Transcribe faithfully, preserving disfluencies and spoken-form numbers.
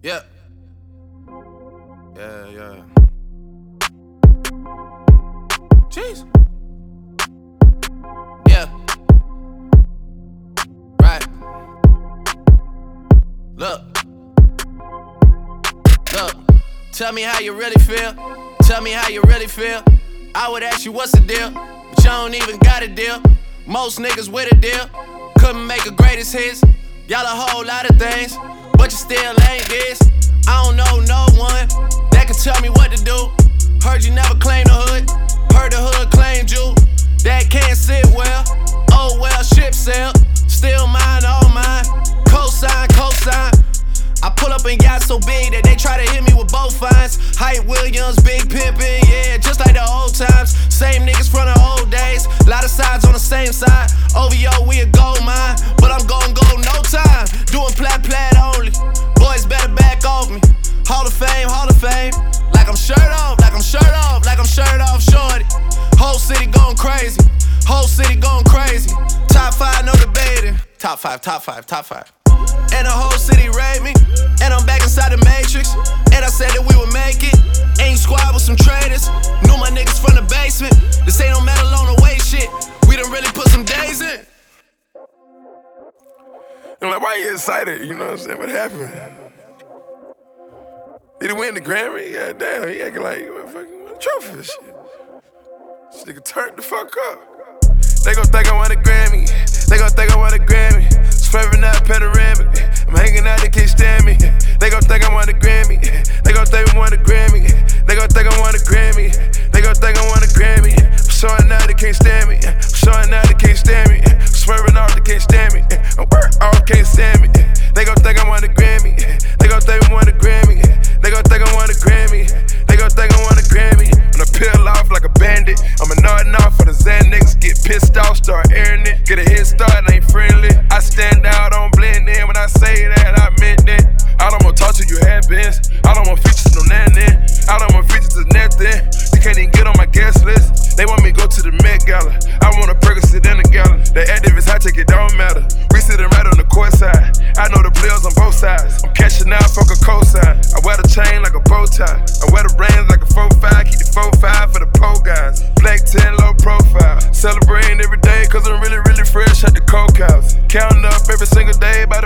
Yeah. Yeah, yeah. Jeez. Yeah. Right. Look. Look. Tell me how you really feel. Tell me how you really feel. I would ask you what's the deal, but you don't even got a deal. Most niggas with a deal couldn't make a greatest hits. Y'all a whole lot of things, but you still ain't this. I don't know no one that can tell me what to do. Heard you never claimed the hood. Heard the hood claimed you. That can't sit well. Oh well, ship sail. Still mine, all mine. Cosign, cosign. I pull up and got so big that they try to hit me with both fines. Hype Williams, Big Pimpin', yeah, just like the old times. Same niggas from the old days. Lot of sides on the same side. O V O, we a gold mine, but I'm gon' go no time. Doing plat plat only. Boys better back off me. Hall of Fame, Hall of Fame. Like I'm shirt off, like I'm shirt off, like I'm shirt off, shorty. Whole city going crazy. Whole city going crazy. Top five, no debating. Top five, top five, top five. And the whole city rate me. And I'm back inside the Matrix. And I said that we would make it. Ain't squad with some traders. Knew my niggas from the basement. This ain't no metal on the way shit. We done really put some days in. I'm like, why you excited? You know what I'm saying? What happened? Did he win the Grammy? God damn, he acting like what fucking what a trophy and shit. This nigga turned the fuck up. They gon' think I want a Grammy. They gon' think I want a Grammy. Swerving out panoramic. I'm hanging out, they can't stand me. They gon' think I want a Grammy. They gon' think I want a Grammy. They gon' think I want a Grammy. They gon' think I want a Grammy. I'm showing out, they can't stand me. I'm showing out, they can't stand me. I'm swerving off, they can't stand me. I'm work off, can't stand me. They gon' think I want a Grammy. They gon' think I want a Grammy. They gon' think I want a Grammy. They gon' think I want a Grammy. When I peel off like a bandit, I'm a nodding off for the Zan niggas. Get pissed off, start airing it. Get a head start, ain't friendly. I stand out, don't blend in. When I say that, I meant it. I don't wanna talk to you, have bins. I don't want features, no nothing. I don't want features, to nothing. You can't even get on my guest list. They want me to go to the Met Gala. I want a Percocet in the gala. The activists, I take it, don't matter. We sitting right on the court side. I know the players on both sides. I'm cashing out, fuck a cosign. I wear the chain like a bow tie. I wear the rings like a four five. Keep the four five for the pole guys. Black ten, low profile. Celebrating every day, cause I'm really, really fresh at the coke house. Counting up every single day by